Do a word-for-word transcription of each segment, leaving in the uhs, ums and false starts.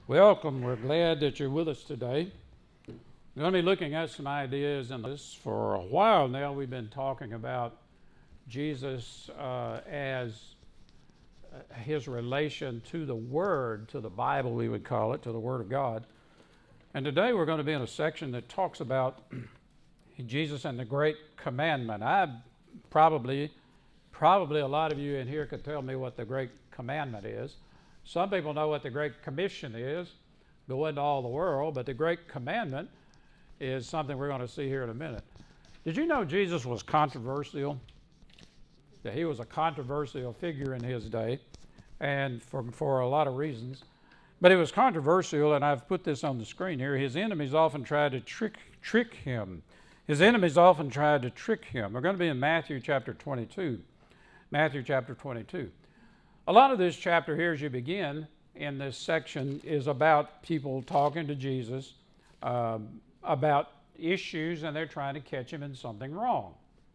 Welcome. We're glad that you're with us today. We're going to be looking at some ideas in this. For a while now, we've been talking about Jesus uh, as uh, his relation to the Word, to the Bible, we would call it, to the Word of God. And today we're going to be in a section that talks about Jesus and the Great Commandment. I probably, probably a lot of you in here could tell me what the Great Commandment is. Some people know what the Great Commission is, go into all the world, but the Great Commandment is something we're going to see here in a minute. Did you know Jesus was controversial? That he was a controversial figure in his day, and for, for a lot of reasons. But it was controversial, and I've put this on the screen here. His enemies often tried to trick, trick him. His enemies often tried to trick him. We're going to be in Matthew chapter twenty-two. Matthew chapter twenty-two. A lot of this chapter here, as you begin in this section, is about people talking to Jesus um, about issues, and they're trying to catch him in something wrong.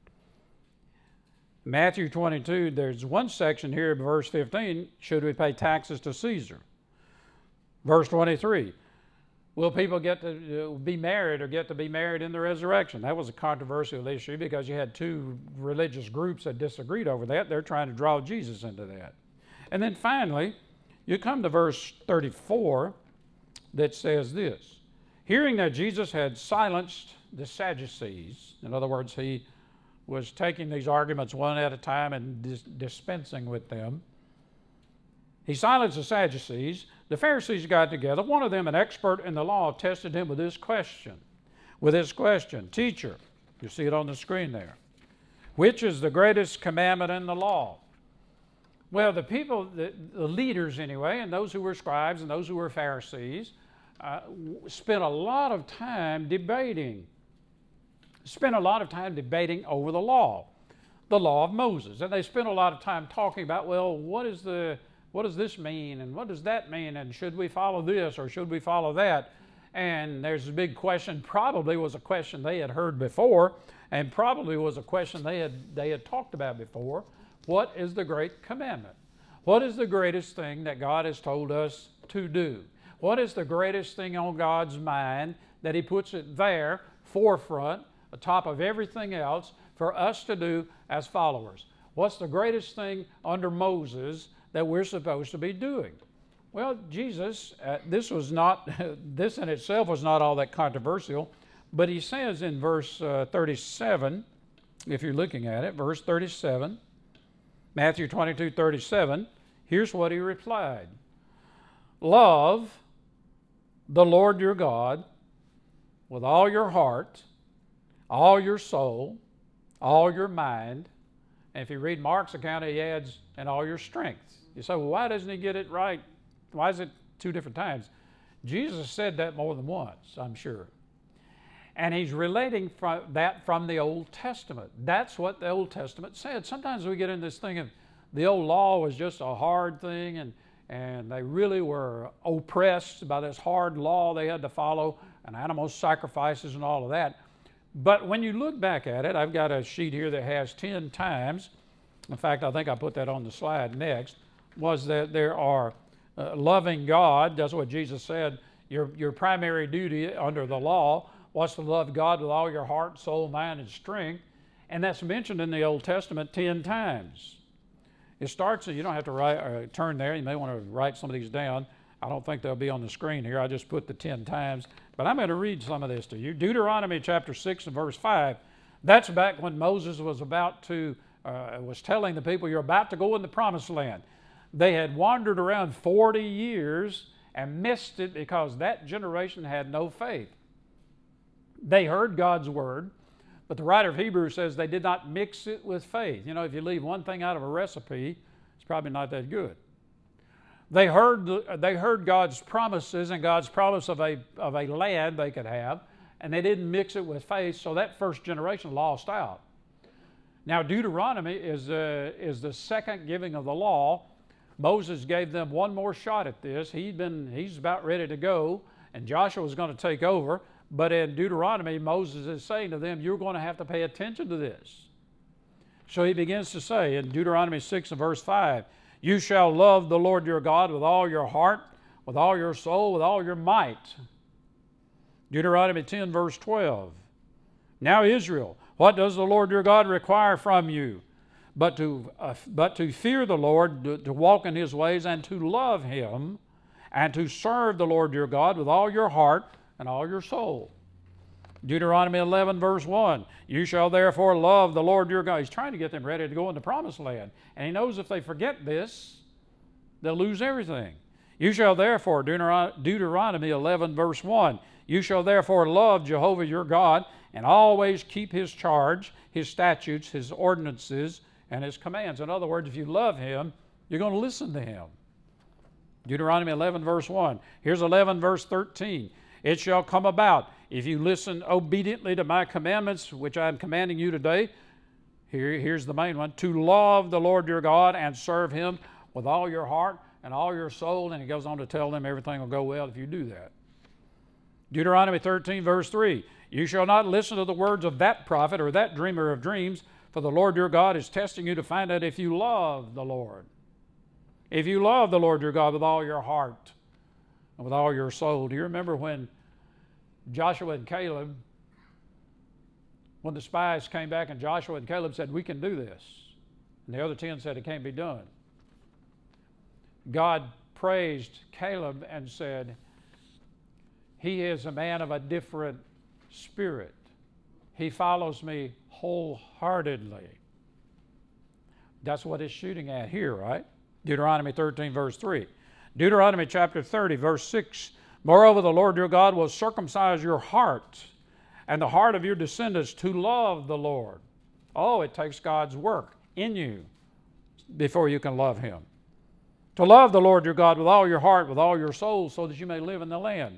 Matthew twenty-two, there's one section here, verse fifteen, should we pay taxes to Caesar? Verse twenty-three, will people get to be married or get to be married in the resurrection? That was a controversial issue because you had two religious groups that disagreed over that. They're trying to draw Jesus into that. And then finally, you come to verse thirty-four that says this. Hearing that Jesus had silenced the Sadducees, in other words, he was taking these arguments one at a time and dis- dispensing with them. He silenced the Sadducees. The Pharisees got together. One of them, an expert in the law, tested him with this question. With this question, Teacher, you see it on the screen there. Which is the greatest commandment in the law? Well, the people, the, the leaders anyway, and those who were scribes and those who were Pharisees, uh, spent a lot of time debating. Spent a lot of time debating over the law, the law of Moses. And they spent a lot of time talking about, well, what is the, what does this mean? And what does that mean? And should we follow this or should we follow that? And there's a big question, probably was a question they had heard before, and probably was a question they had they had talked about before. What is the great commandment? What is the greatest thing that God has told us to do? What is the greatest thing on God's mind that he puts it there, forefront, atop of everything else, for us to do as followers? What's the greatest thing under Moses that we're supposed to be doing? Well, Jesus, uh, this was not, this in itself was not all that controversial, but he says in verse uh, thirty-seven, if you're looking at it, verse thirty-seven, Matthew twenty-two, thirty-seven, here's what he replied. Love the Lord your God with all your heart, all your soul, all your mind. And if you read Mark's account, he adds, and all your strength. You say, well, why doesn't he get it right? Why is it two different times? Jesus said that more than once, I'm sure. And he's relating from that from the Old Testament. That's what the Old Testament said. Sometimes we get in this thing of the old law was just a hard thing, and, and they really were oppressed by this hard law they had to follow, and animal sacrifices and all of that. But when you look back at it, I've got a sheet here that has ten times. In fact, I think I put that on the slide next, was that there are uh, loving God. That's what Jesus said. Your, your primary duty under the law was to love God with all your heart, soul, mind, and strength. And that's mentioned in the Old Testament ten times. It starts, you don't have to write, uh, turn there. You may want to write some of these down. I don't think they'll be on the screen here. I just put the ten times. But I'm going to read some of this to you. Deuteronomy chapter six and verse five. That's back when Moses was about to, uh, was telling the people, you're about to go in the promised land. They had wandered around forty years and missed it because that generation had no faith. They heard God's word, but the writer of Hebrews says they did not mix it with faith. You know, if you leave one thing out of a recipe, it's probably not that good. They heard they heard God's promises and God's promise of a of a land they could have, and they didn't mix it with faith, so that first generation lost out. Now, Deuteronomy is uh, is the second giving of the law. Moses gave them one more shot at this. He'd been he's about ready to go, and Joshua was going to take over. But in Deuteronomy, Moses is saying to them, you're going to have to pay attention to this. So he begins to say in Deuteronomy six and verse five, you shall love the Lord your God with all your heart, with all your soul, with all your might. Deuteronomy ten, verse twelve. Now Israel, what does the Lord your God require from you? But to, uh, but to fear the Lord, to, to walk in his ways, and to love him, and to serve the Lord your God with all your heart and all your soul. Deuteronomy eleven, verse one. You shall therefore love the Lord your God. He's trying to get them ready to go in the promised land. And he knows if they forget this, they'll lose everything. You shall therefore, Deuteronomy eleven, verse one. You shall therefore love Jehovah your God and always keep his charge, his statutes, his ordinances, and his commands. In other words, if you love him, you're going to listen to him. Deuteronomy eleven, verse one. Here's eleven, verse thirteen. It shall come about, if you listen obediently to my commandments, which I am commanding you today, here, here's the main one, to love the Lord your God and serve him with all your heart and all your soul. And he goes on to tell them everything will go well if you do that. Deuteronomy thirteen, verse three. You shall not listen to the words of that prophet or that dreamer of dreams, for the Lord your God is testing you to find out if you love the Lord. If you love the Lord your God with all your heart and with all your soul. Do you remember when Joshua and Caleb, when the spies came back and Joshua and Caleb said, we can do this, and the other ten said it can't be done? God praised Caleb and said, he is a man of a different spirit. He follows me wholeheartedly. That's what it's shooting at here, right? Deuteronomy thirteen, verse three. Deuteronomy chapter thirty, verse six. Moreover, the Lord your God will circumcise your heart and the heart of your descendants to love the Lord. Oh, it takes God's work in you before you can love him. To love the Lord your God with all your heart, with all your soul, so that you may live in the land.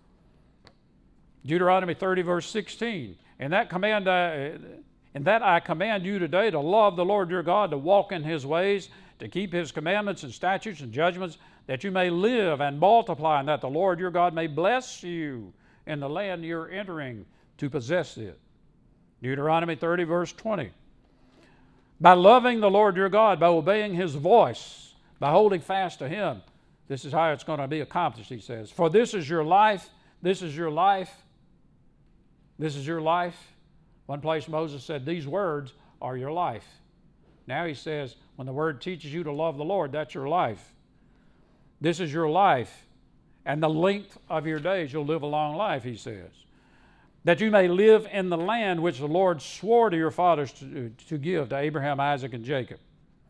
Deuteronomy thirty, verse sixteen. And that command I, and that I command you today to love the Lord your God, to walk in his ways, to keep his commandments and statutes and judgments, that you may live and multiply, and that the Lord your God may bless you in the land you're entering to possess it. Deuteronomy thirty, verse twenty. By loving the Lord your God, by obeying his voice, by holding fast to him, this is how it's going to be accomplished, he says. For this is your life, this is your life, this is your life. One place Moses said, these words are your life. Now he says, when the word teaches you to love the Lord, that's your life. This is your life, and the length of your days you'll live a long life, he says. That you may live in the land which the Lord swore to your fathers to, to give to Abraham, Isaac, and Jacob.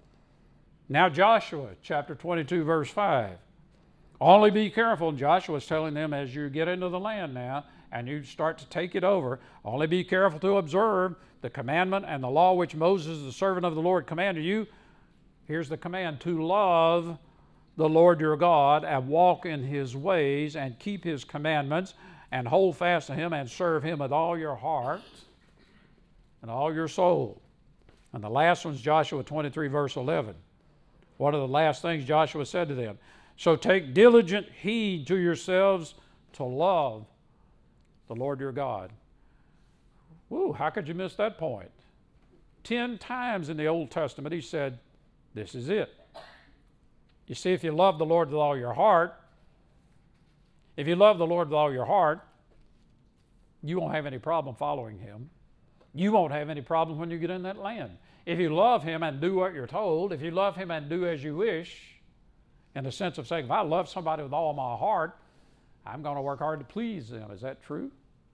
Now Joshua, chapter twenty-two, verse five. Only be careful, Joshua's telling them as you get into the land now, and you start to take it over, only be careful to observe the commandment and the law which Moses, the servant of the Lord, commanded you. Here's the command, to love the Lord your God and walk in his ways and keep his commandments and hold fast to him and serve him with all your heart and all your soul. And the last one's Joshua twenty-three, verse eleven. One of the last things Joshua said to them. So take diligent heed to yourselves to love the Lord your God. Woo, how could you miss that point? Ten times in the Old Testament he said, this is it. You see, if you love the Lord with all your heart, if you love the Lord with all your heart, you won't have any problem following him. You won't have any problem when you get in that land. If you love him and do what you're told, if you love him and do as you wish, in the sense of saying, if I love somebody with all my heart, I'm going to work hard to please them. Is that true?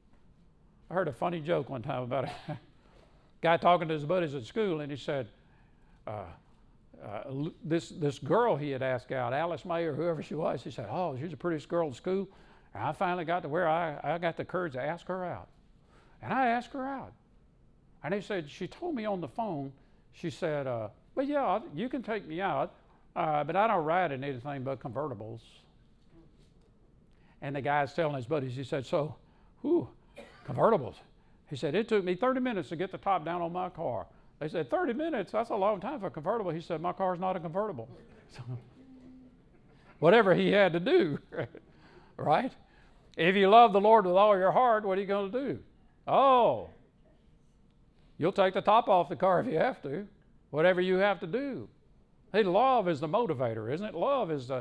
I heard a funny joke one time about a guy talking to his buddies at school, and he said, uh, uh, this, this girl he had asked out, Alice May or whoever she was, he said, oh, she's the prettiest girl in school. And I finally got to where I, I got the courage to ask her out. And I asked her out. And he said, she told me on the phone, she said, uh, well, yeah, you can take me out, uh, but I don't ride in anything but convertibles. And the guy's telling his buddies, he said, so, whew, convertibles. He said, it took me thirty minutes to get the top down on my car. They said, thirty minutes? That's a long time for a convertible. He said, my car's not a convertible. So, whatever he had to do, right? If you love the Lord with all your heart, what are you going to do? Oh, you'll take the top off the car if you have to. Whatever you have to do. Hey, love is the motivator, isn't it? Love is the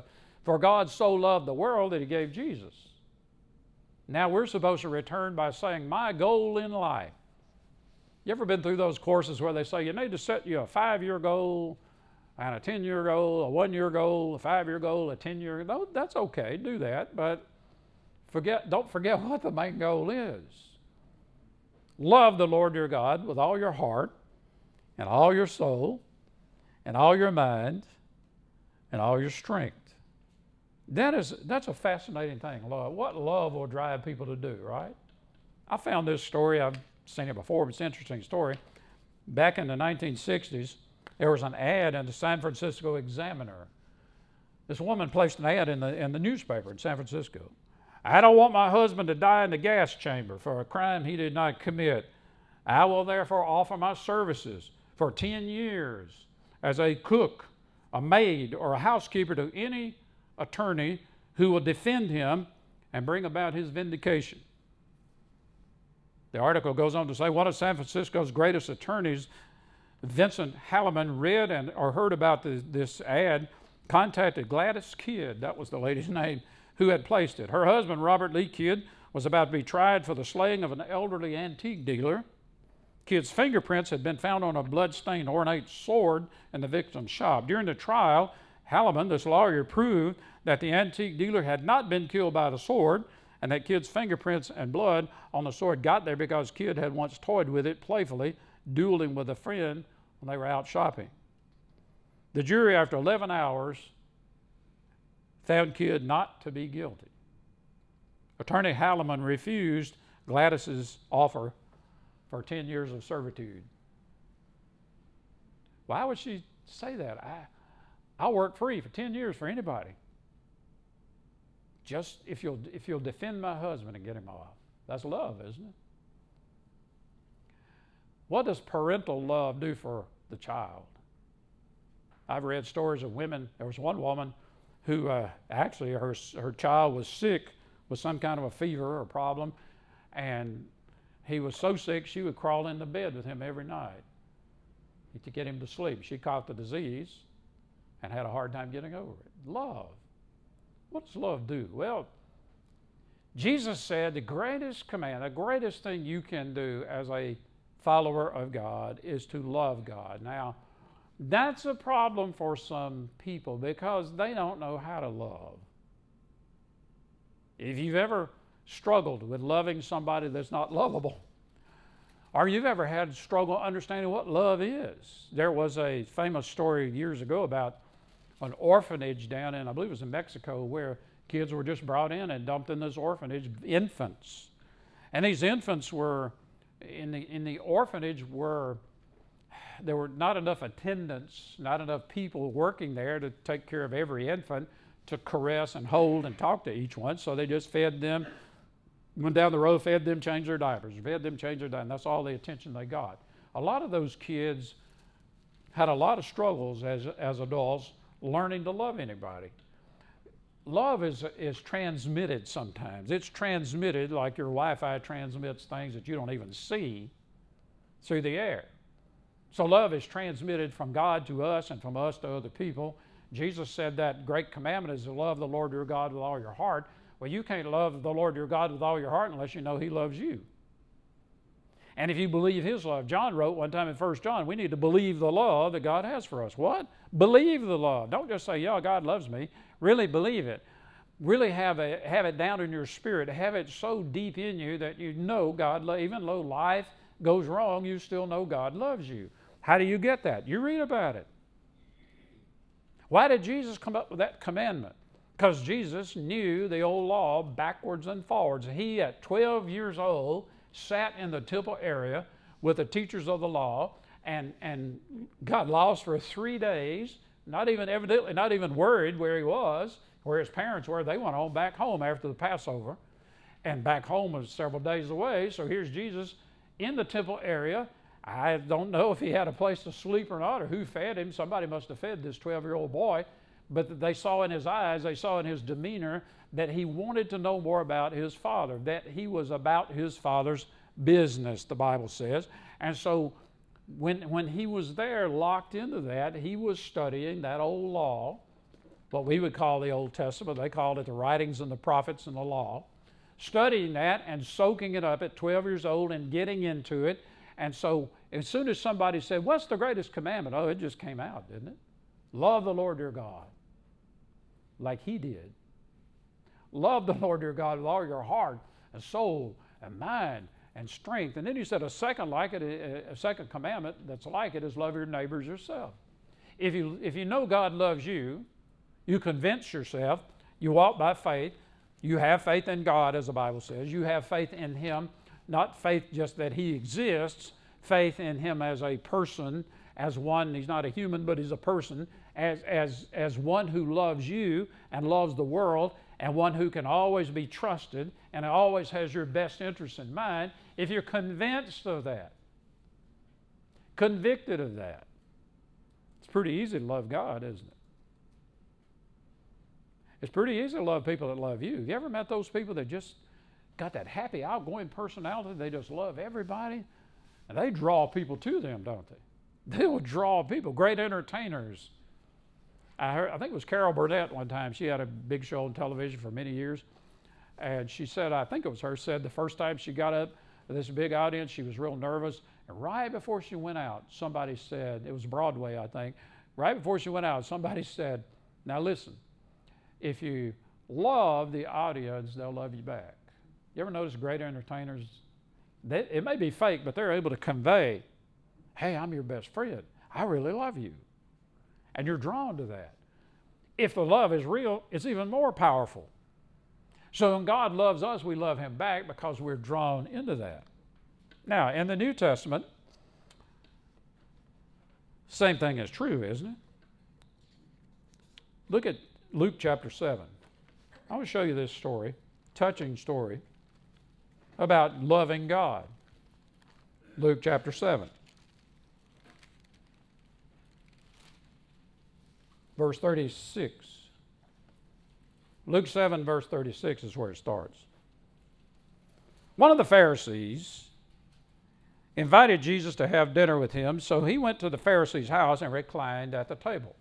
For God so loved the world that he gave Jesus. Now we're supposed to return by saying, my goal in life. You ever been through those courses where they say you need to set you a five-year goal and a ten-year goal, a one-year goal, a five-year goal, a ten-year goal? That's okay, do that, but forget, don't forget what the main goal is. Love the Lord your God with all your heart and all your soul and all your mind and all your strength. That is, that's a fascinating thing, love. What love will drive people to do, right? I found this story, I've seen it before, but it's an interesting story. Back in the nineteen sixties, there was an ad in the San Francisco Examiner. This woman placed an ad in the, in the newspaper in San Francisco. I don't want my husband to die in the gas chamber for a crime he did not commit. I will therefore offer my services for ten years as a cook, a maid, or a housekeeper to any attorney who will defend him and bring about his vindication. The article goes on to say one of San Francisco's greatest attorneys, Vincent Halliman, read and or heard about the, this ad, contacted Gladys Kidd, that was the lady's name, who had placed it. Her husband, Robert Lee Kidd, was about to be tried for the slaying of an elderly antique dealer. Kidd's fingerprints had been found on a blood-stained ornate sword in the victim's shop. During the trial, Halliman, this lawyer, proved that the antique dealer had not been killed by the sword, and that Kidd's fingerprints and blood on the sword got there because Kidd had once toyed with it playfully, dueling with a friend when they were out shopping. The jury, after eleven hours, found Kidd not to be guilty. Attorney Halliman refused Gladys's offer for ten years of servitude. Why would she say that? I, I'll work free for ten years for anybody. Just if you'll, if you'll defend my husband and get him off. That's love, isn't it? What does parental love do for the child? I've read stories of women. There was one woman who uh, actually her, her child was sick with some kind of a fever or problem, and he was so sick she would crawl into bed with him every night to get him to sleep. She caught the disease and had a hard time getting over it. Love. What does love do? Well, Jesus said the greatest command, the greatest thing you can do as a follower of God is to love God. Now, that's a problem for some people because they don't know how to love. If you've ever struggled with loving somebody that's not lovable, or you've ever had struggle understanding what love is. There was a famous story years ago about an orphanage down in, I believe it was in Mexico, where kids were just brought in and dumped in this orphanage, infants. And these infants were, in the, in the orphanage were, there were not enough attendants, not enough people working there to take care of every infant, to caress and hold and talk to each one, so they just fed them, went down the road, fed them, changed their diapers, fed them, changed their diapers. That's all the attention they got. A lot of those kids had a lot of struggles as, as adults learning to love anybody. Love is, is transmitted sometimes. It's transmitted like your Wi-Fi transmits things that you don't even see through the air. So love is transmitted from God to us and from us to other people. Jesus said that great commandment is to love the Lord your God with all your heart. Well, you can't love the Lord your God with all your heart unless you know he loves you. And if you believe his love, John wrote one time in First John, we need to believe the love that God has for us. What? Believe the love. Don't just say, yeah, God loves me. Really believe it. Really have, a, have it down in your spirit. Have it so deep in you that you know God, even though life goes wrong, you still know God loves you. How do you get that? You read about it. Why did Jesus come up with that commandment? Because Jesus knew the old law backwards and forwards. He, at twelve years old, sat in the temple area with the teachers of the law and, and got lost for three days, not even evidently, not even worried where he was, where his parents were. They went on back home after the Passover, and back home was several days away. So here's Jesus in the temple area. I don't know if he had a place to sleep or not, or who fed him. Somebody must have fed this twelve-year-old boy. But they saw in his eyes, they saw in his demeanor that he wanted to know more about his father, that he was about his father's business, the Bible says. And so when, when he was there locked into that, he was studying that old law what we would call the Old Testament. They called it the writings and the prophets and the law. Studying that and soaking it up at twelve years old and getting into it. And so as soon as somebody said, what's the greatest commandment? Oh, it just came out, didn't it? Love the Lord your God like he did. Love the Lord your God with all your heart and soul and mind and strength. And then he said a second like it, a second commandment that's like it is love your neighbors yourself. If you, if you know God loves you, you convince yourself, you walk by faith, you have faith in God, as the Bible says. You have faith in him, not faith just that he exists, faith in him as a person, as one. He's not a human, but he's a person, as, as, as one who loves you and loves the world, and one who can always be trusted and always has your best interest in mind. If you're convinced of that, convicted of that, it's pretty easy to love God, isn't it? It's pretty easy to love people that love you. Have you ever met those people that just got that happy, outgoing personality? They just love everybody. And they draw people to them, don't they? They will draw people, great entertainers. I, heard, I think it was Carol Burnett one time. She had a big show on television for many years. And she said, I think it was her, said the first time she got up to this big audience, she was real nervous. And right before she went out, somebody said, it was Broadway, I think. Right before she went out, somebody said, now listen, if you love the audience, they'll love you back. You ever notice great entertainers? They, it may be fake, but they're able to convey, hey, I'm your best friend. I really love you. And you're drawn to that. If the love is real, it's even more powerful. So when God loves us, we love him back because we're drawn into that. Now, in the New Testament, same thing is true, isn't it? Look at Luke chapter seven. I want to show you this story, touching story, about loving God. Luke chapter seven. Verse thirty-six. Luke seven, verse thirty-six is where it starts. One of the Pharisees invited Jesus to have dinner with him, so he went to the Pharisee's house and reclined at the table.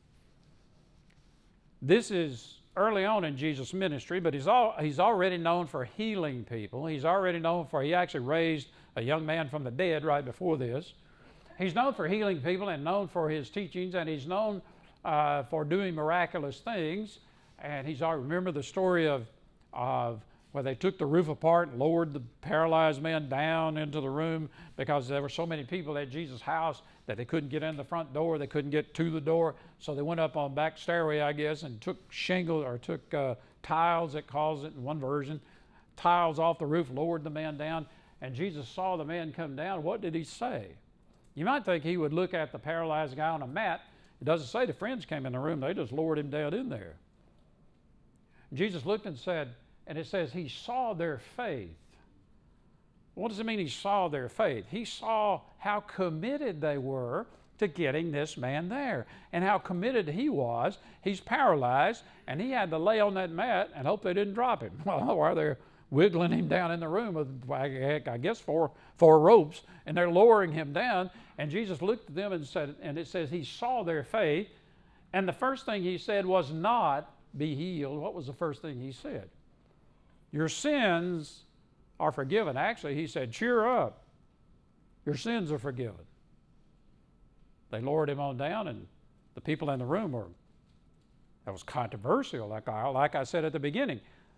This is early on in Jesus' ministry, but he's, all, he's already known for healing people. He's already known for, he actually raised a young man from the dead right before this. He's known for healing people and known for his teachings, and he's known uh, for doing miraculous things. And he's already, remember the story of, of where they took the roof apart and lowered the paralyzed man down into the room because there were so many people at Jesus' house that they couldn't get in the front door, they couldn't get to the door, so they went up on back stairway, I guess, and took shingle or took uh, tiles, it calls it in one version, tiles off the roof, lowered the man down, and Jesus saw the man come down. What did he say? You might think he would look at the paralyzed guy on a mat. It doesn't say the friends came in the room, they just lowered him down in there. Jesus looked and said, and it says he saw their faith. What does it mean he saw their faith? He saw how committed they were to getting this man there and how committed he was. He's paralyzed and he had to lay on that mat and hope they didn't drop him. Well, while they're wiggling him down in the room with, I guess, four, four ropes, and they're lowering him down. And Jesus looked at them and said, and it says he saw their faith. And the first thing he said was not be healed. What was the first thing he said? Your sins are forgiven. Actually, he said, cheer up. Your sins are forgiven. They lowered him on down, and the people in the room were, that was controversial, like I, like I said at the beginning.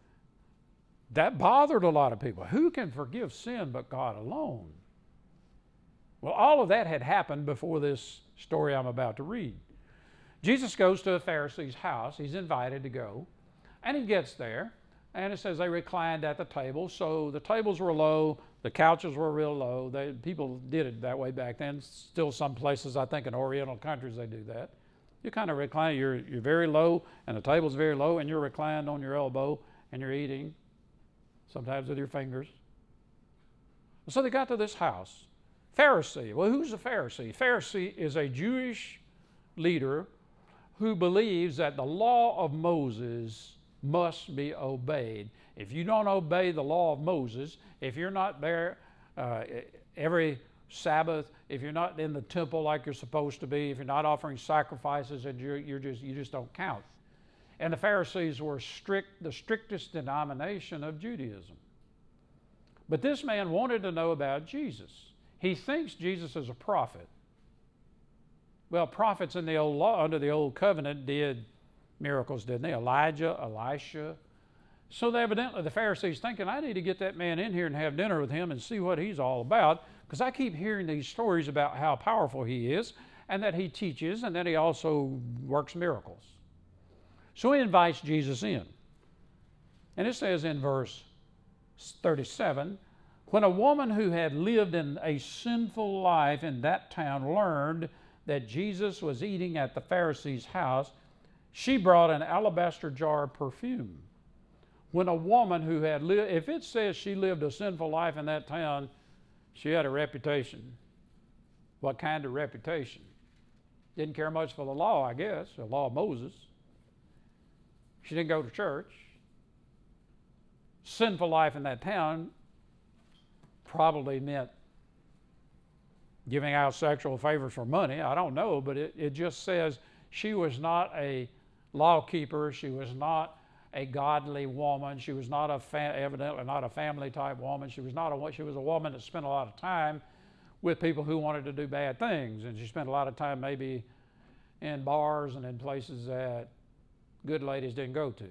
That bothered a lot of people. Who can forgive sin but God alone? Well, all of that had happened before this story I'm about to read. Jesus goes to a Pharisee's house. He's invited to go, and he gets there. And it says they reclined at the table. So the tables were low, the couches were real low. They, people did it that way back then. Still some places, I think in Oriental countries, they do that. You kind of recline, you're, you're very low, and the table's very low, and you're reclined on your elbow, and you're eating, sometimes with your fingers. So they got to this house. Pharisee. Well, who's a Pharisee? Pharisee is a Jewish leader who believes that the law of Moses must be obeyed. If you don't obey the law of Moses, if you're not there uh, every Sabbath, if you're not in the temple like you're supposed to be, if you're not offering sacrifices, and you're, you're just you just don't count. And the Pharisees were strict, the strictest denomination of Judaism. But this man wanted to know about Jesus. He thinks Jesus is a prophet. Well, prophets in the old law, under the old covenant, did miracles, didn't they? Elijah, Elisha. So they evidently, the Pharisees thinking, I need to get that man in here and have dinner with him and see what he's all about, because I keep hearing these stories about how powerful he is, and that he teaches, and that he also works miracles. So he invites Jesus in. And it says in verse thirty-seven, when a woman who had lived in a sinful life in that town learned that Jesus was eating at the Pharisee's house, she brought an alabaster jar of perfume. When a woman who had lived, if it says she lived a sinful life in that town, she had a reputation. What kind of reputation? Didn't care much for the law, I guess, the law of Moses. She didn't go to church. Sinful life in that town probably meant giving out sexual favors for money. I don't know, but it, it just says she was not a law keeper. She was not a godly woman. She was not a fa- evidently not a family type woman. She was not a she was a woman that spent a lot of time with people who wanted to do bad things, and she spent a lot of time maybe in bars and in places that good ladies didn't go to.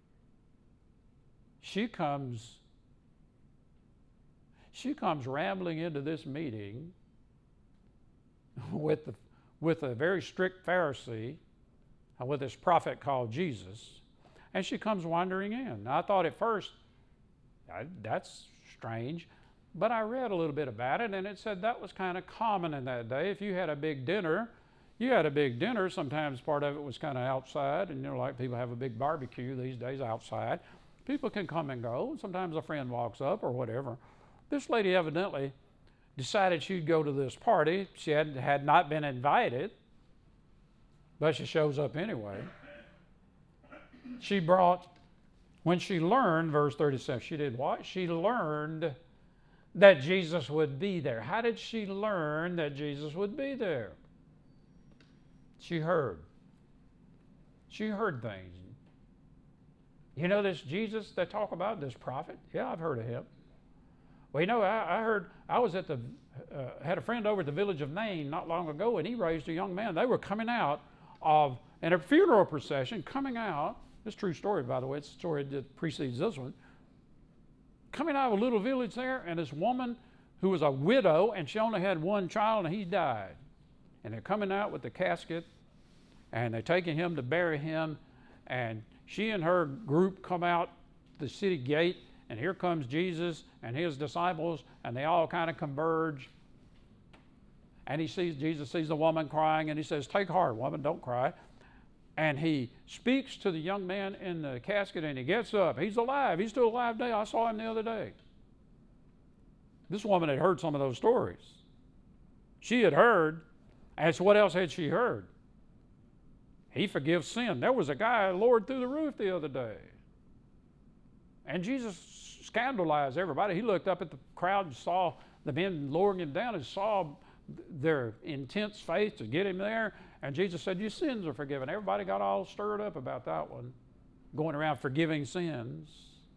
She comes she comes rambling into this meeting with the, with a very strict Pharisee, with this prophet called Jesus, and she comes wandering in. Now, I thought at first, that's strange, but I read a little bit about it, and it said that was kind of common in that day. If you had a big dinner, you had a big dinner, sometimes part of it was kind of outside, and you know, like people have a big barbecue these days outside. People can come and go, and sometimes a friend walks up or whatever. This lady evidently decided she'd go to this party. She had, had not been invited, but she shows up anyway. She brought, when she learned, verse thirty-seven, she did what? She learned that Jesus would be there. How did she learn that Jesus would be there? She heard. She heard things. You know this Jesus they talk about, this prophet? Yeah, I've heard of him. Well, you know, I, I heard, I was at the, uh, had a friend over at the village of Nain not long ago, and he raised a young man. They were coming out of, in a funeral procession, coming out, this is a true story, by the way, it's a story that precedes this one, coming out of a little village there, and this woman who was a widow, and she only had one child, and he died. And they're coming out with the casket, and they're taking him to bury him, and she and her group come out the city gate, and here comes Jesus and his disciples, and they all kind of converge. And he sees, Jesus sees the woman crying, and he says, "Take heart, woman, don't cry." And he speaks to the young man in the casket, and he gets up. He's alive. He's still alive today. I saw him the other day. This woman had heard some of those stories. She had heard, and so what else had she heard? He forgives sin. There was a guy lowered through the roof the other day. And Jesus scandalized everybody. He looked up at the crowd and saw the men lowering him down and saw their intense faith to get him there. And Jesus said, "Your sins are forgiven." Everybody got all stirred up about that one, going around forgiving sins.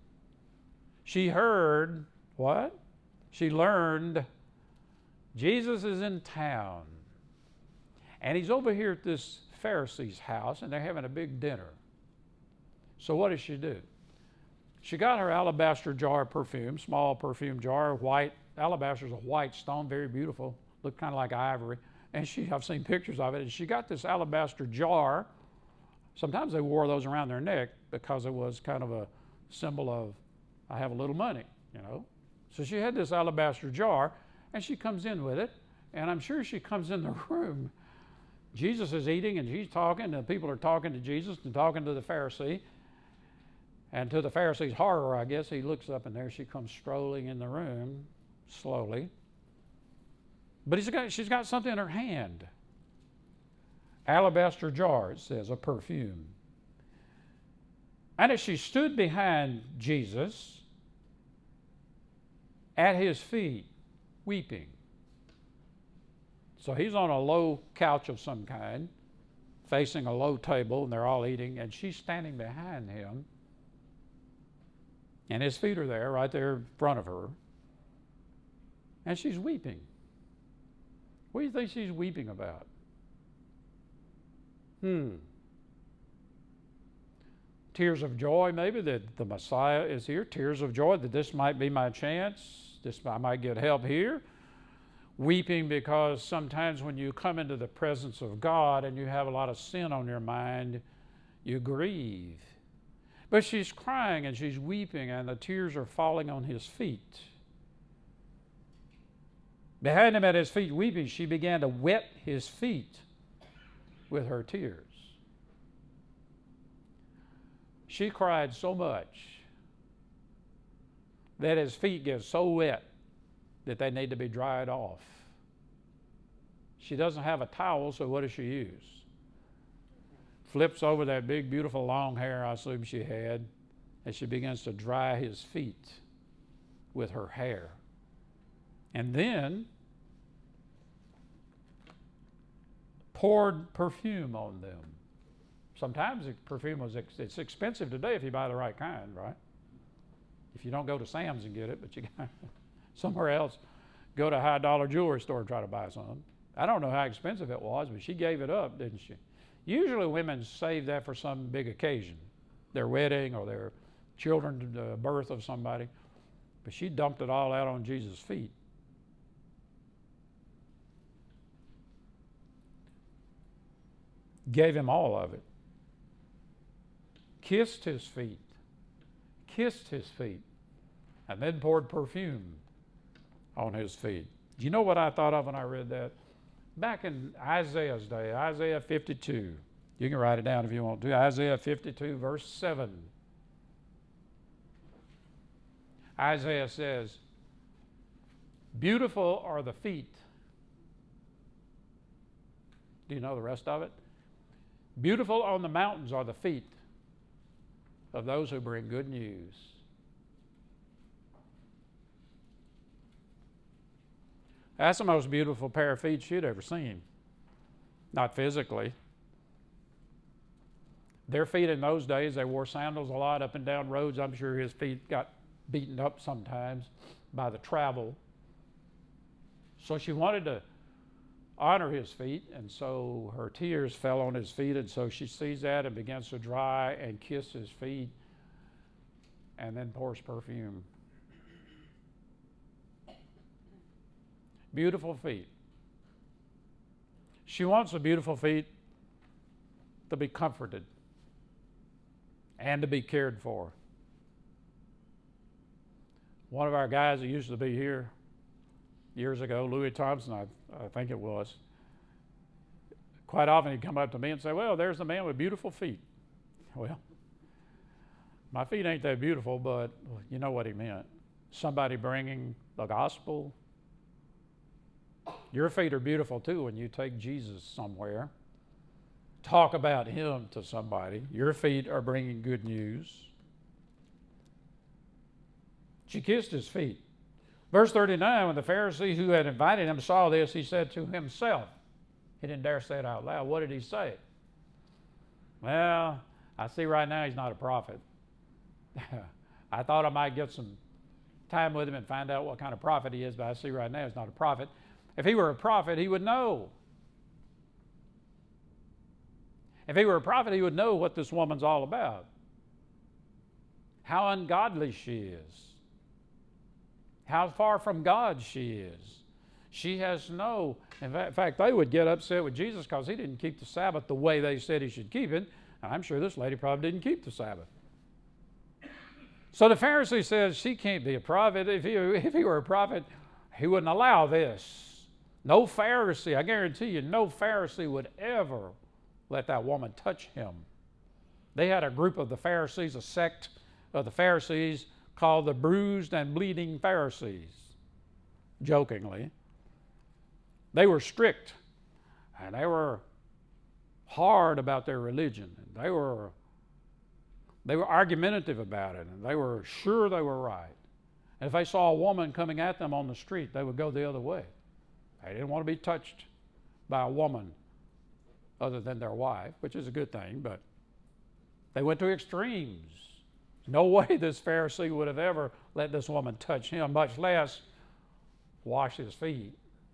She heard, what? She learned Jesus is in town. And he's over here at this Pharisee's house, and they're having a big dinner. So what does she do? She got her alabaster jar of perfume, small perfume jar, white. Alabaster is a white stone, very beautiful, looked kind of like ivory. And she, I've seen pictures of it, and she got this alabaster jar. Sometimes they wore those around their neck because it was kind of a symbol of, I have a little money, you know. So she had this alabaster jar, and she comes in with it, and I'm sure she comes in the room. Jesus is eating, and she's talking, and the people are talking to Jesus and talking to the Pharisee. And to the Pharisee's horror, I guess, he looks up, and there she comes strolling in the room, slowly. But he's got, she's got something in her hand. Alabaster jar, it says, of perfume. And as she stood behind Jesus, at his feet, weeping. So he's on a low couch of some kind, facing a low table, and they're all eating, and she's standing behind him, and his feet are there, right there in front of her, and she's weeping. What do you think she's weeping about? Hmm. Tears of joy, maybe, that the Messiah is here. Tears of joy that this might be my chance. This, I might get help here. Weeping because sometimes when you come into the presence of God and you have a lot of sin on your mind, you grieve. But she's crying and she's weeping, and the tears are falling on his feet. Behind him at his feet weeping, she began to wet his feet with her tears. She cried so much that his feet get so wet that they need to be dried off. She doesn't have a towel, so what does she use? Flips over that big, beautiful long hair I assume she had, and she begins to dry his feet with her hair. And then poured perfume on them. Sometimes the perfume was ex- it's expensive today if you buy the right kind, right? If you don't go to Sam's and get it, but you got somewhere else, go to a high dollar jewelry store and try to buy some. I don't know how expensive it was, but she gave it up, didn't she? Usually women save that for some big occasion, their wedding or their children's uh, birth of somebody. But she dumped it all out on Jesus' feet. Gave him all of it. Kissed his feet. Kissed his feet. And then poured perfume on his feet. Do you know what I thought of when I read that? Back in Isaiah's day, Isaiah fifty-two. You can write it down if you want to. Isaiah fifty-two, verse seven. Isaiah says, beautiful are the feet. Do you know the rest of it? Beautiful on the mountains are the feet of those who bring good news. That's the most beautiful pair of feet she'd ever seen. Not physically. Their feet in those days, they wore sandals a lot up and down roads. I'm sure his feet got beaten up sometimes by the travel. So she wanted to honor his feet, and so her tears fell on his feet, and so she sees that and begins to dry and kiss his feet, and then pours perfume. Beautiful feet. She wants the beautiful feet to be comforted and to be cared for. One of our guys that used to be here years ago, Louis Thompson, I, I think it was, quite often he'd come up to me and say, well, there's the man with beautiful feet. Well, my feet ain't that beautiful, but you know what he meant. Somebody bringing the gospel. Your feet are beautiful too when you take Jesus somewhere. Talk about him to somebody. Your feet are bringing good news. She kissed his feet. Verse thirty-nine, when the Pharisee who had invited him saw this, he said to himself, he didn't dare say it out loud. What did he say? Well, I see right now he's not a prophet. I thought I might get some time with him and find out what kind of prophet he is, but I see right now he's not a prophet. If he were a prophet, he would know. If he were a prophet, he would know what this woman's all about. How ungodly she is. How far from God she is. She has no, in fact, they would get upset with Jesus because he didn't keep the Sabbath the way they said he should keep it. And I'm sure this lady probably didn't keep the Sabbath. So the Pharisee says she can't be a prophet. If he, if he were a prophet, he wouldn't allow this. No Pharisee, I guarantee you, no Pharisee would ever let that woman touch him. They had a group of the Pharisees, a sect of the Pharisees called the bruised and bleeding Pharisees, jokingly. They were strict, and they were hard about their religion. And they were, they were argumentative about it, and they were sure they were right. And if they saw a woman coming at them on the street, they would go the other way. They didn't want to be touched by a woman other than their wife, which is a good thing, but they went to extremes. No way this Pharisee would have ever let this woman touch him, much less wash his feet.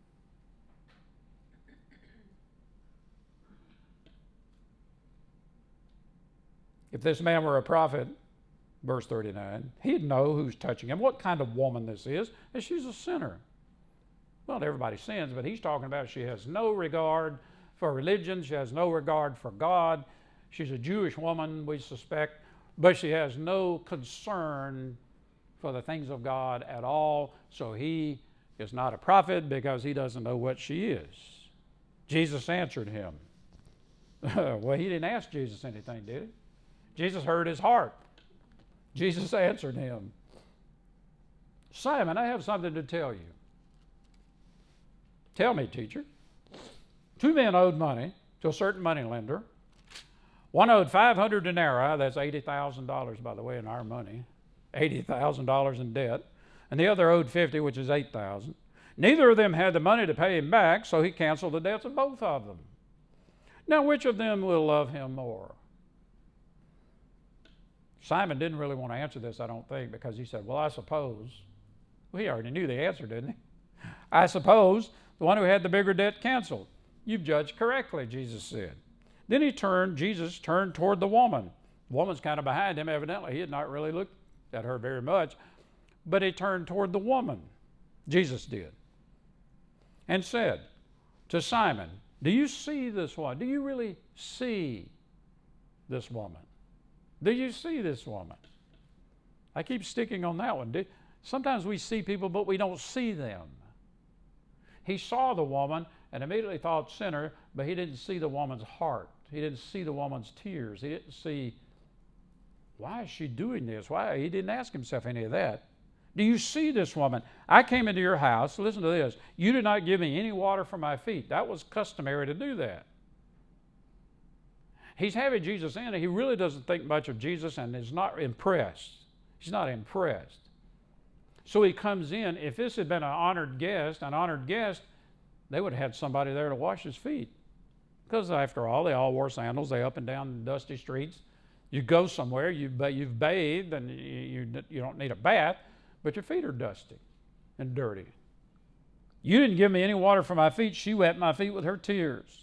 If this man were a prophet, verse thirty-nine, he'd know who's touching him, what kind of woman this is, and she's a sinner. Well, everybody sins, but he's talking about she has no regard for religion, she has no regard for God. She's a Jewish woman, we suspect, but she has no concern for the things of God at all, so he is not a prophet because he doesn't know what she is. Jesus answered him. Well, he didn't ask Jesus anything, did he? Jesus heard his heart. Jesus answered him, Simon, I have something to tell you. Tell me, teacher. Two men owed money to a certain moneylender. One owed five hundred denarii, that's eighty thousand dollars, by the way, in our money, eighty thousand dollars in debt, and the other owed fifty, which is eight thousand dollars. Neither of them had the money to pay him back, so he canceled the debts of both of them. Now, which of them will love him more? Simon didn't really want to answer this, I don't think, because he said, well, I suppose. Well, he already knew the answer, didn't he? I suppose the one who had the bigger debt canceled. You've judged correctly, Jesus said. Then he turned, Jesus turned toward the woman. The woman's kind of behind him, evidently. He had not really looked at her very much, but he turned toward the woman. Jesus did. And said to Simon, do you see this one? Do you really see this woman? Do you see this woman? I keep sticking on that one. Sometimes we see people, but we don't see them. He saw the woman and immediately thought sinner, but he didn't see the woman's heart. He didn't see the woman's tears. He didn't see, why is she doing this? Why? He didn't ask himself any of that. Do you see this woman? I came into your house. Listen to this. You did not give me any water for my feet. That was customary to do that. He's having Jesus in, and he really doesn't think much of Jesus and is not impressed. He's not impressed. So he comes in. If this had been an honored guest, an honored guest, they would have had somebody there to wash his feet. Because after all, they all wore sandals. They up and down the dusty streets. You go somewhere, you, you've bathed, and you, you, you don't need a bath, but your feet are dusty and dirty. You didn't give me any water for my feet. She wet my feet with her tears.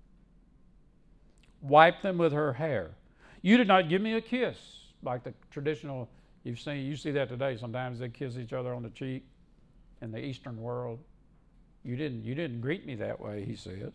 Wiped them with her hair. You did not give me a kiss, like the traditional, you've seen, you see that today. Sometimes they kiss each other on the cheek in the Eastern world. You didn't, you didn't greet me that way, he says.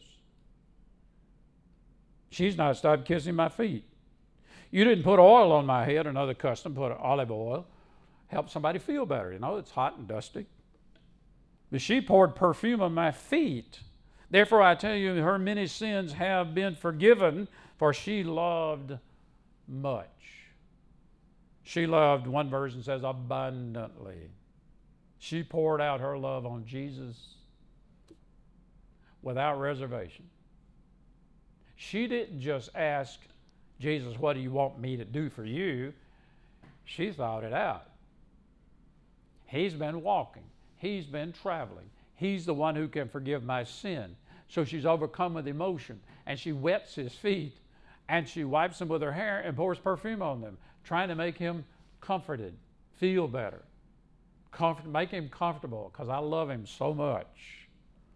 She's not stopped kissing my feet. You didn't put oil on my head, another custom, put olive oil. Help somebody feel better. You know, it's hot and dusty. But she poured perfume on my feet. Therefore, I tell you, her many sins have been forgiven, for she loved much. She loved, one version says, abundantly. She poured out her love on Jesus without reservation. She didn't just ask Jesus, what do you want me to do for you? She thought it out. He's been walking. He's been traveling. He's the one who can forgive my sin. So she's overcome with emotion, and she wets his feet, and she wipes them with her hair and pours perfume on them, trying to make him comforted, feel better, comfort, make him comfortable, because I love him so much.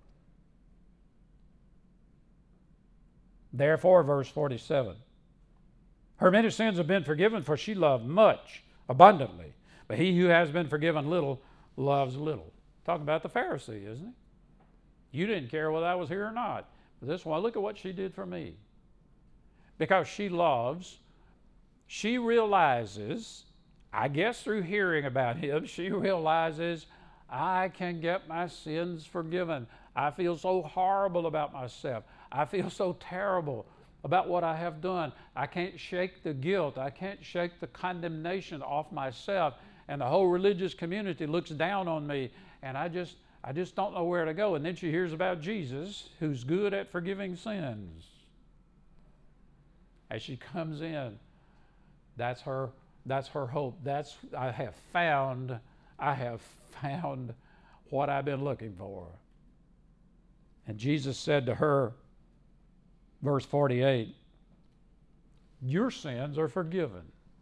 Therefore, verse forty-seven, her many sins have been forgiven, for she loved much, abundantly. But he who has been forgiven little loves little. Talking about the Pharisee, isn't he? You didn't care whether I was here or not. But this one, look at what she did for me. Because she loves, she realizes, I guess through hearing about him, she realizes I can get my sins forgiven. I feel so horrible about myself. I feel so terrible about what I have done. I can't shake the guilt. I can't shake the condemnation off myself. And the whole religious community looks down on me. And I just, I just don't know where to go. And then she hears about Jesus, who's good at forgiving sins. As she comes in, that's her, that's her hope. That's, I have found, I have found what I've been looking for. And Jesus said to her, verse forty-eight, your sins are forgiven.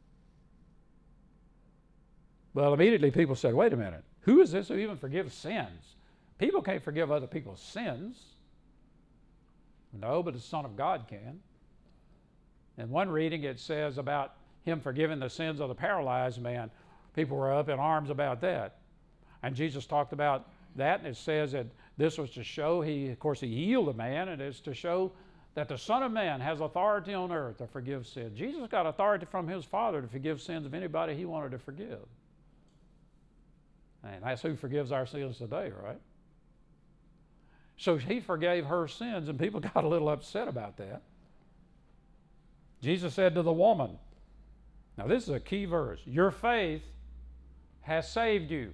Well, immediately people said, wait a minute, who is this who even forgives sins? People can't forgive other people's sins. No, but the Son of God can. In one reading it says about him forgiving the sins of the paralyzed man. People were up in arms about that. And Jesus talked about that, and it says that this was to show, he, of course, he healed the man, and it's to show that the Son of Man has authority on earth to forgive sins. Jesus got authority from his Father to forgive sins of anybody he wanted to forgive. And that's who forgives our sins today, right? So he forgave her sins, and people got a little upset about that. Jesus said to the woman, now this is a key verse, your faith has saved you.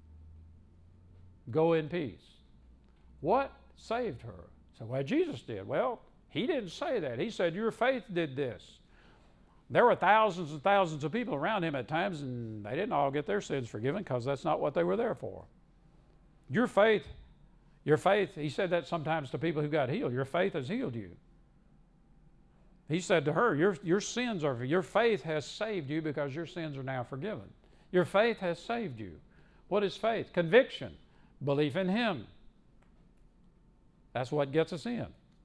Go in peace. What saved her? So, well, Jesus did. Well, he didn't say that. He said, your faith did this. There were thousands and thousands of people around him at times, and they didn't all get their sins forgiven because that's not what they were there for. Your faith, your faith, he said that sometimes to people who got healed, your faith has healed you. He said to her, your, your sins are, your faith has saved you because your sins are now forgiven. Your faith has saved you. What is faith? Conviction. Belief in him. That's what gets us in.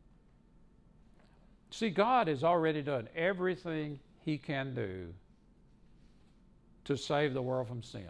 See, God has already done everything he can do to save the world from sin.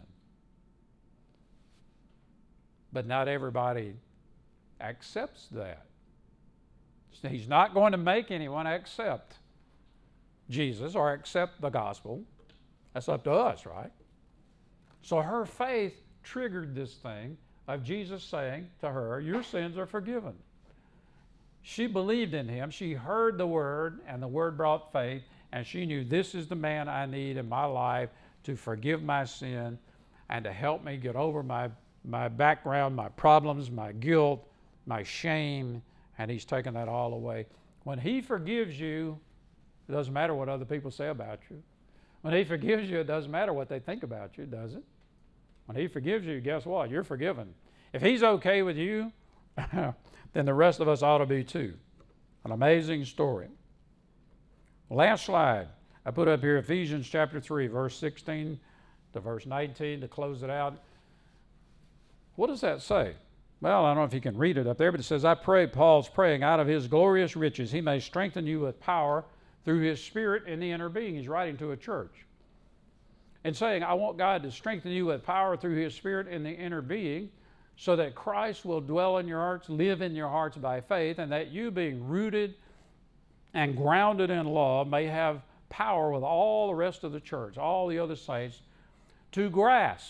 But not everybody accepts that. He's not going to make anyone accept Jesus or accept the gospel. That's up to us, right? So her faith triggered this thing of Jesus saying to her, your sins are forgiven. She believed in him. She heard the word, and the word brought faith, and she knew this is the man I need in my life to forgive my sin and to help me get over my, my background, my problems, my guilt, my shame, and he's taken that all away. When he forgives you, it doesn't matter what other people say about you. When he forgives you, it doesn't matter what they think about you, does it? When he forgives you, guess what? You're forgiven. If he's okay with you, then the rest of us ought to be too. An amazing story. Last slide. I put up here Ephesians chapter three, verse sixteen to verse nineteen to close it out. What does that say? Well, I don't know if you can read it up there, but it says, I pray, Paul's praying, out of his glorious riches he may strengthen you with power through his Spirit in the inner being. He's writing to a church. And saying, I want God to strengthen you with power through his Spirit in the inner being, so that Christ will dwell in your hearts, live in your hearts by faith, and that you, being rooted and grounded in love, may have power with all the rest of the church, all the other saints, to grasp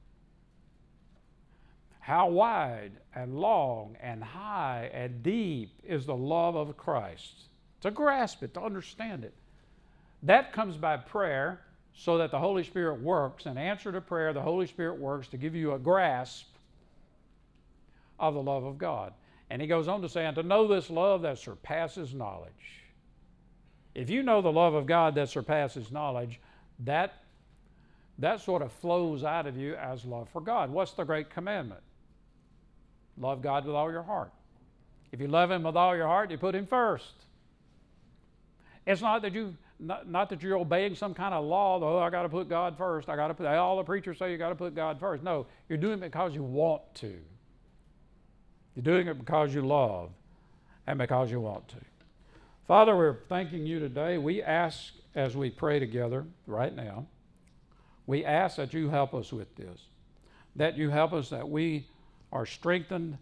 how wide and long and high and deep is the love of Christ. To grasp it, to understand it. That comes by prayer, so that the Holy Spirit works. In answer to prayer, the Holy Spirit works to give you a grasp of the love of God. And he goes on to say, and to know this love that surpasses knowledge. If you know the love of God that surpasses knowledge, that, that sort of flows out of you as love for God. What's the great commandment? Love God with all your heart. If you love him with all your heart, you put him first. It's not that you not, not that you're obeying some kind of law, oh, I got to put God first. I got to put all the preachers say you got to put God first. No, you're doing it because you want to. You're doing it because you love and because you want to. Father, we're thanking you today. We ask as we pray together right now, we ask that you help us with this, that you help us, that we are strengthened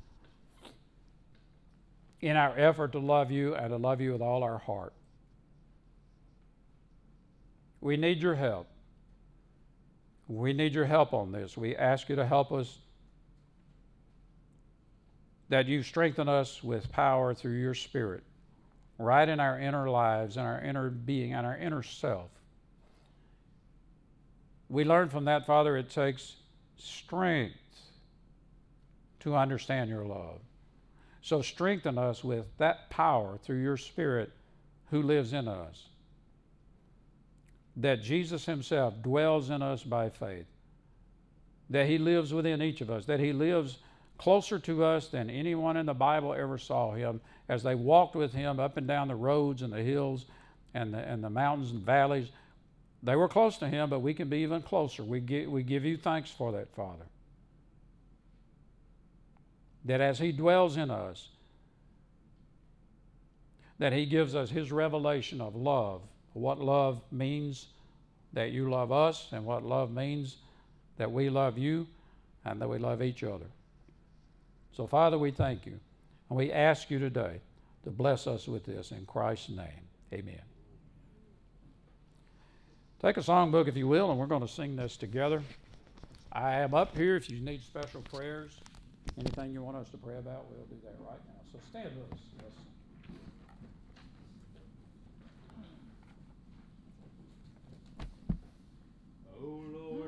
in our effort to love you and to love you with all our heart. We need your help. We need your help on this. We ask you to help us, that you strengthen us with power through your Spirit, right in our inner lives, in our inner being, and our inner self. We learn from that, Father, it takes strength to understand your love. So strengthen us with that power through your Spirit who lives in us, that Jesus himself dwells in us by faith, that he lives within each of us, that he lives closer to us than anyone in the Bible ever saw him as they walked with him up and down the roads and the hills and the, and the mountains and valleys. They were close to him, but we can be even closer. We give, we give you thanks for that, Father. That as he dwells in us, that he gives us his revelation of love, what love means, that you love us, and what love means that we love you and that we love each other. So, Father, we thank you, and we ask you today to bless us with this in Christ's name. Amen. Take a songbook, if you will, and we're going to sing this together. I am up here if you need special prayers. Anything you want us to pray about, we'll do that right now. So stand with us. Yes. Oh, Lord.